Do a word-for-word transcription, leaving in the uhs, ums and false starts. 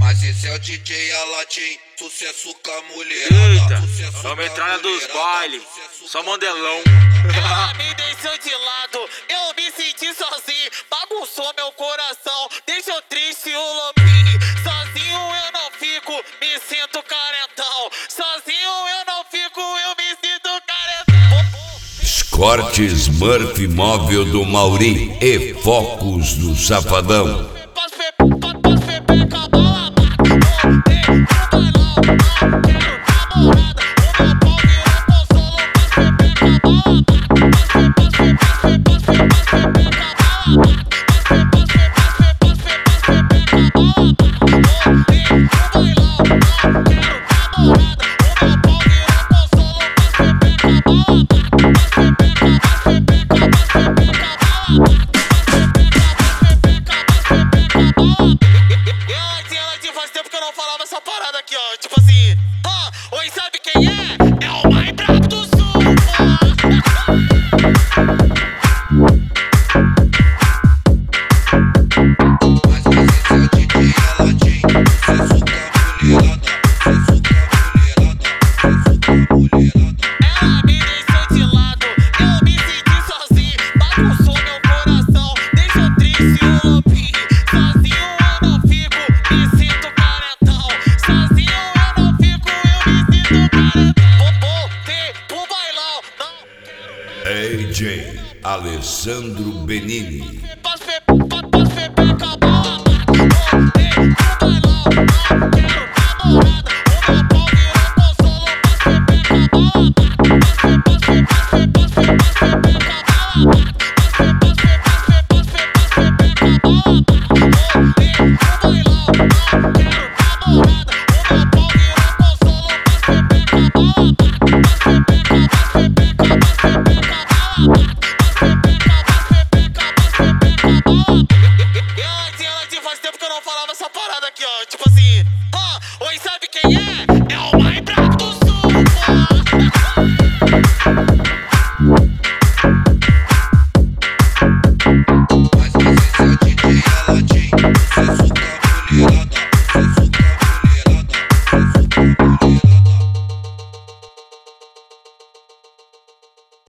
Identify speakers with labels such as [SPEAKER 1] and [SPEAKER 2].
[SPEAKER 1] Mas esse é o D J Aladim, sucesso com a mulher.
[SPEAKER 2] Eita, vamos entrar dos bailes, só mandelão.
[SPEAKER 3] Ela me deixou de lado, eu me senti sozinho, bagunçou meu coração, deixou triste o lobinho. Sozinho eu não fico, me sinto carentão. Sozinho eu não fico, eu me sinto carentão.
[SPEAKER 4] Cortes Murphy Móvel do Mauri e Focos do Safadão.
[SPEAKER 3] Faz tempo que eu não falava essa parada aqui, ó. Tipo assim, ah, oi, sabe quem é? É o mais brabo do sul,
[SPEAKER 1] Mas esse é o D J Aladim, sucesso com a mulherada. Sucesso com a mulherada. Sucesso com a mulherada.
[SPEAKER 3] ela me deixou de lado, eu me senti sozinho, bagunçou meu coração, deixou triste o lobinho. Sozinho eu não fico, me sinto carentão. Sozinho eu não fico, eu me sinto carentão. Voltei pro bailão, não quero.
[SPEAKER 4] A J Alessandro Benini.